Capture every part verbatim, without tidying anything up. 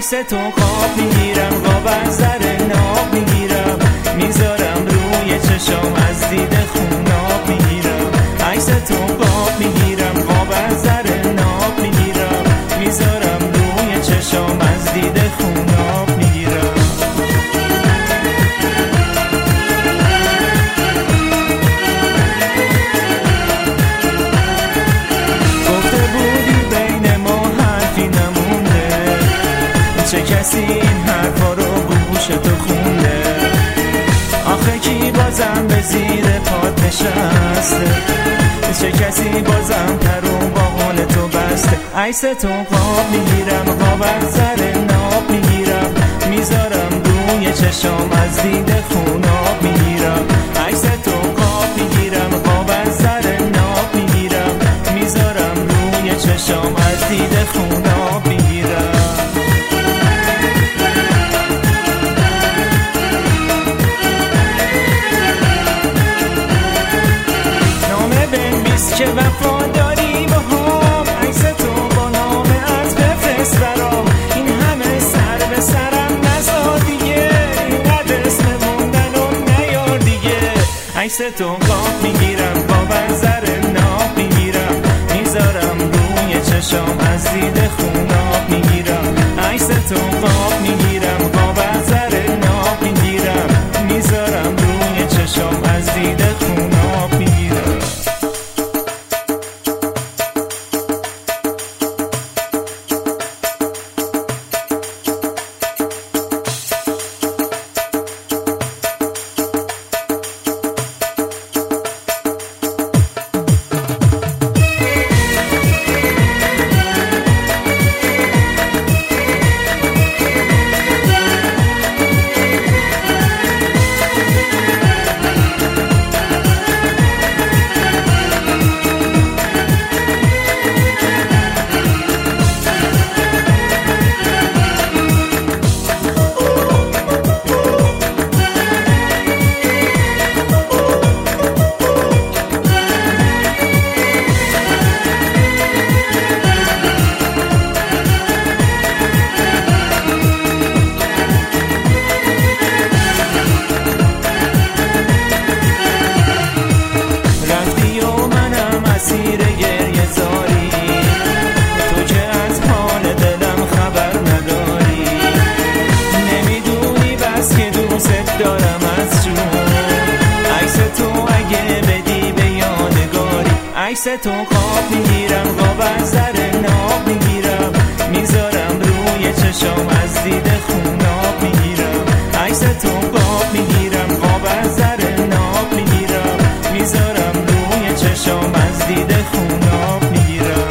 عکس تو خواب میگیرم، قاب از زر ناب میگیرم، میذارم روی چشام از دید خوناب میگیرم. عکس تو خواب میگیرم، قاب از زر ناب میگیرم، میذارم روی چشام از دید خوناب میگیرم. گفته بودی بین ما حرفی نمونده، چه کسی این حرفا رو گوش تو خونده؟ آخه کی بازم به زیر پات نشسته؟ چه کسی بازم پرو با قول تو بسته؟ عکس تو خواب میگیرم، قاب از زر ناب میگیرم، میذارم روی چشام از دید خوناب میگیرم. عکس تو خواب میگیرم، قاب از زر ناب میگیرم، میذارم روی چشام از دید خوناب میگیرم. که وفاداری با هم، عکس تو با نام از بفرست برام. این همه سر به سرم نزار دیگه، اینقدر اسم موندن و نیار دیگه. عکس تو خواب میگیرم، قاب از زر ناب میگیرم، میذارم روی چشام از دید خوناب میگیرم. عکس تو خواب میگیرم، قاب از زر ناب میگیرم، میذارم روی چشام از دید خوناب میگیرم. عکس تو خواب میگیرم، قاب از زر ناب میگیرم، میذارم روی چشام از دید خوناب میگیرم. عکس تو خواب میگیرم، قاب از زر ناب میگیرم، میذارم روی چشام از دید خوناب میگیرم.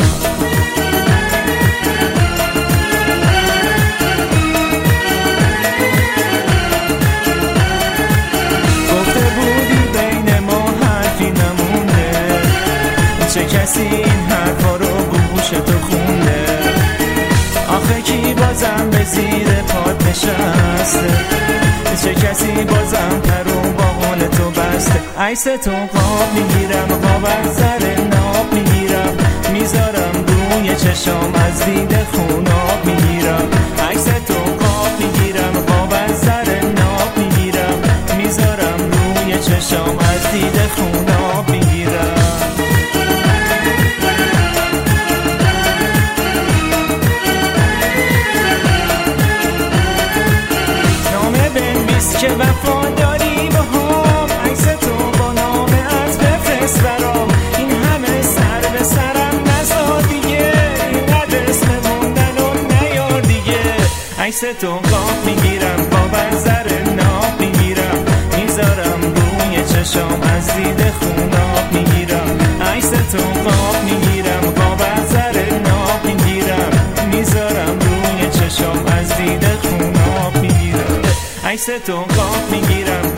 گفته بودی بین ما حرفی نمونده، چه کسی این حرفا رو گوش تو خونده؟ آخه کی بازم به زیر پات نشسته؟ چه کسی بازم پرو با قول تو بسته؟ عکس تو خواب میگیرم، قاب از زر ناب میگیرم، میذارم روی چشام از دید خوناب میگیرم. عکس تو خواب میگیرم، قاب از زر ناب میگیرم، میذارم روی چشام از دید خوناب میگیرم. که وفاداری با هم، عکس تو با نام از بفرست برام. این همه سر به سرم نزار دیگه، اینقدر اسم موندن و نیار دیگه. عکس تو خواب میگیرم، قاب از زر ناب میگیرم، میذارم روی چشام از دید خوناب میگیرم. عکس تو خواب میگیرم، قاب از زر ناب میگیرم، میذارم روی چشام از دید خوناب میگیرم. عکس تو خواب میگیرم،